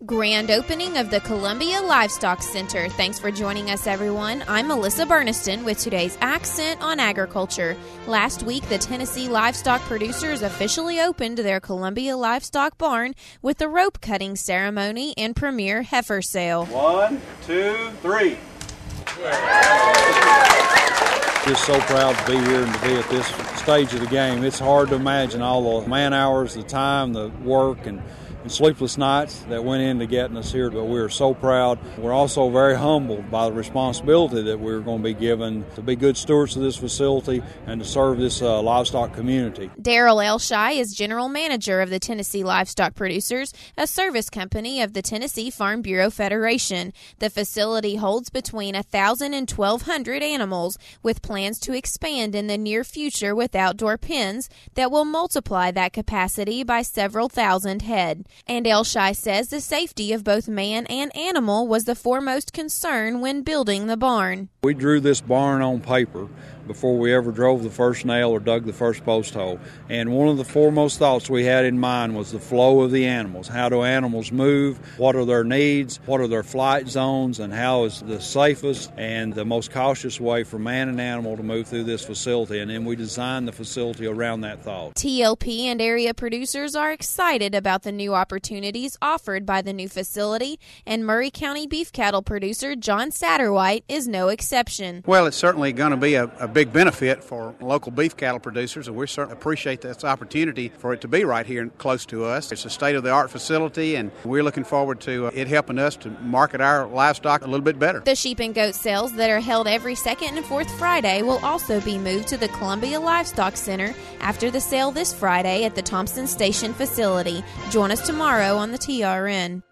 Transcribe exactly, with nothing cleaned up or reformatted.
Grand opening of the Columbia Livestock Center. Thanks for joining us, everyone. I'm Melissa Burniston with today's Accent on Agriculture. Last week, the Tennessee livestock producers officially opened their Columbia Livestock Barn with the rope cutting ceremony and premier heifer sale. One, two, three. Just so proud to be here and to be at this stage of the game. It's hard to imagine all the man hours, the time, the work, and and sleepless nights that went into getting us here, but we are so proud. We're also very humbled by the responsibility that we're going to be given to be good stewards of this facility and to serve this uh, livestock community. Darrell Elshie is general manager of the Tennessee Livestock Producers, a service company of the Tennessee Farm Bureau Federation. The facility holds between one thousand and twelve hundred animals, with plans to expand in the near future with outdoor pens that will multiply that capacity by several thousand head. And Elshie says the safety of both man and animal was the foremost concern when building the barn. We drew this barn on paper before we ever drove the first nail or dug the first post hole. And one of the foremost thoughts we had in mind was the flow of the animals. How do animals move? What are their needs? What are their flight zones? And how is the safest and the most cautious way for man and animal to move through this facility? And then we designed the facility around that thought. T L P and area producers are excited about the new opportunities offered by the new facility, and Murray County beef cattle producer John Satterwhite is no exception. Well, it's certainly going to be a, a big benefit for local beef cattle producers, and we certainly appreciate this opportunity for it to be right here and close to us. It's a state-of-the-art facility, and we're looking forward to it helping us to market our livestock a little bit better. The sheep and goat sales that are held every second and fourth Friday will also be moved to the Columbia Livestock Center after the sale this Friday at the Thompson Station facility. Join us tomorrow on the T R N.